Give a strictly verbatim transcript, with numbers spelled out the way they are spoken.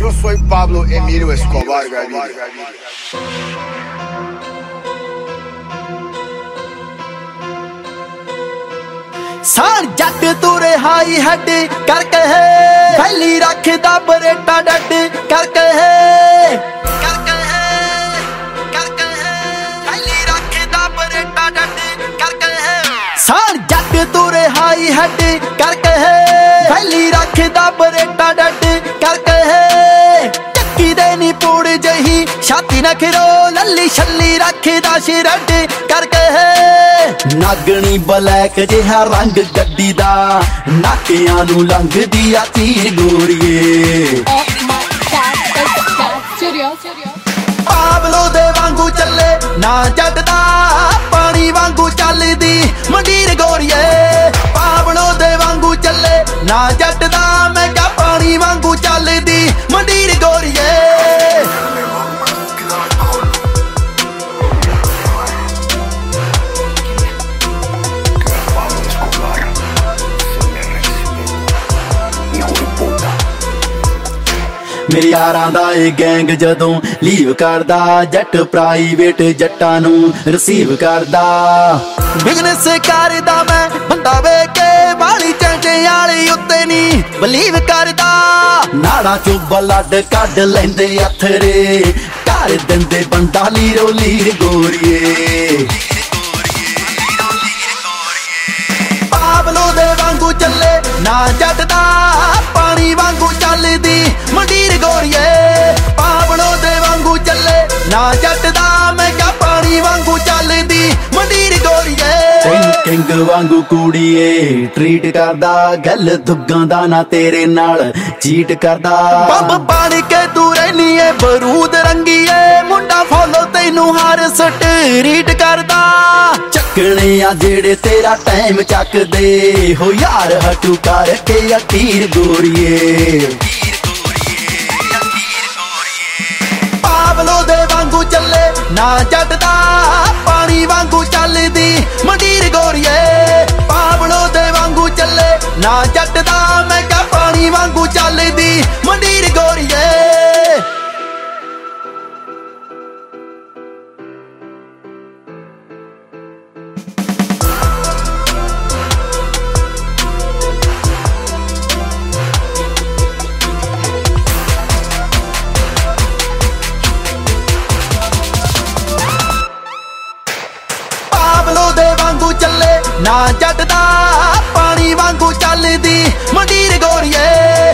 Yo soy Pablo Emilio Escobar Gaviria. ਸਾਣ ਜੱਟ ਤੁਰੇ high ਹੱਡ ਕਰਕੇ ਪਹਿਲੀ ਰੱਖਦਾ ਬਰੇਟਾ ਡੱਡ ਕਰਕੇ ਕਰਕੇ ਕਰਕੇ ਪਹਿਲੀ ਰੱਖਦਾ ਬਰੇਟਾ ਡੱਡ ਕਰਕੇ ਸਾਣ ਜੱਟ ਤੁਰੇ ਹਾਈ ਹੱਡ ਕਰਕੇ ਪਹਿਲੀ ਰੱਖਦਾ ਬਰੇਟਾ ਡੱਡ ਕਰਕੇ ਚੱਕੀ ਦੇ ਨੀ ਪੂੜ ਜਹੀ ਛਾਤੀ ਨਾ ਖਿਰੋ ਲੱਲੀ ਛੱਲੀ ਰੱਖਦਾ ਸ਼ਿਰਡ ਕਰਕੇ ਨਾਗਣੀ ਬਲੈਕ ਜਿਹਾ ਰੰਗ ਗੱਡੀ ਦਾ ਨਾਕਿਆਂ ਨੂੰ ਲੰਘਦੀ ਆ ਤੀਰ ਗੋਰੀਏ ਪਾਬਲੋ ਦੇ ਵਾਂਗੂ ਚੱਲੇ ਨਾ ਜੱਟ ਦਾ ਪਾਣੀ ਵਾਂਗੂ ਚੱਲਦੀ ਮੰਡੀਰ ਗੋਰੀਏ ਪਾਬਲੋ ਦੇ ਵਾਂਗੂ ਚੱਲੇ ਨਾ ਜੱਟ ਦਾ ਮੈਂ ਕਿਹਾ ਪਾਣੀ ਵਾਂਗੂ ਚੱਲਦੀ ਮੰਡੀਰ ਗੋਰੀਏ ਮੇਰੇ ਯਾਰਾਂ ਦਾ ਇਹ ਗੈਂਗ ਜਦੋਂ ਲੀਵ ਕਰਦਾ ਜੱਟ ਪ੍ਰਾਈਵੇਟ ਜੱਟਾਂ ਨੂੰ ਰਿਸੀਵ ਕਰਦਾ ਬਿਜ਼ਨਸ ਕਰਦਾ ਮੈਂ ਬੰਦਾ ਵੇਖ ਕੇ ਵਾਲੀ ਚੰਚੇ ਵਾਲੀ ਉੱਤੇ ਨਹੀਂ ਬਲੀਵ ਕਰਦਾ ਨਾੜਾਂ ਚੋਂ ਬਲੱਡ ਕੱਢ ਲੈਂਦੇ ਅਥਰੇ ਕਰ ਦਿੰਦੇ ਬੰਦਾ ਲੀਰੋ ਲੀਰ ਗੋਰੀਏ ਪਾਬਲੋ ਦੇ ਵਾਂਗੂ ਚੱਲੇ ਨਾ ਜੱਟ ਦਾ ਪਾਣੀ ਵਾਂਗੂ ਚੱਲਦੀ ਮੰਡੀਰ ਗੋਰੀਏ ਪਾਬਲੋ ਦੇ ਵਾਂਗੂ ਚੱਲੇ ਨਾ ਜੱਟ ਦਾ ਮੈਂ ਕਿਹਾ ਪਾਣੀ ਵਾਂਗੂ ਚੱਲਦੀ ਮੰਡੀਰ ਗੋਰੀਏ ਕਿੰਗ ਵਾਂਗੂ ਕੁੜੀਏ ਟ੍ਰੀਟ ਕਰਦਾ ਗੱਲ ਦੁੱਗਾਂ ਦਾ ਨਾ ਤੇਰੇ ਨਾਲ ਚੀਟ ਕਰਦਾ ਬੰਬ ਬਣ ਕੇ ਤੂੰ ਰਹਿਨੀ ਏ ਬਰੂਦ ਰੰਗੀਏ ਮੁੰਡਾ ਫੋਲੋ ਤੈਨੂੰ ਹਰ ਸਟਰੀਟ ਕਰਦਾ ਚੱਕਣੇ ਆ ਜਿਹੜੇ ਤੇਰਾ ਟਾਈਮ ਚੱਕਦੇ ਹੋ ਯਾਰ ਹਟੂ ਕਰਕੇ ਅਟੀਰ ਗੋਰੀਏ ਪਾਬਲੋ ਦੇ ਵਾਂਗੂ ਚੱਲੇ ਨਾ ਜੱਟ ਦਾ ਪਾਣੀ ਵਾਂਗੂ ਚੱਲਦੀ ਮੰਡੀਰ ਗੋਰੀਏ ਪਾਬਲੋ ਦੇ ਵਾਂਗੂ ਚੱਲੇ ਨਾ ਜੱਟ ਦਾ ਮੈਂ ਕਿਹਾ ਪਾਣੀ ਵਾਂਗੂ ਚੱਲਦੀ ਮੰਡੀਰ ਗੋਰੀਏ ਪਾਬਲੋ ਦੇ ਵਾਂਗੂ ਚੱਲੇ ਨਾ ਜੱਟ ਦਾ ਪਾਣੀ ਵਾਂਗੂ ਚੱਲਦੀ ਮੰਡੀਰ ਗੋਰੀਏ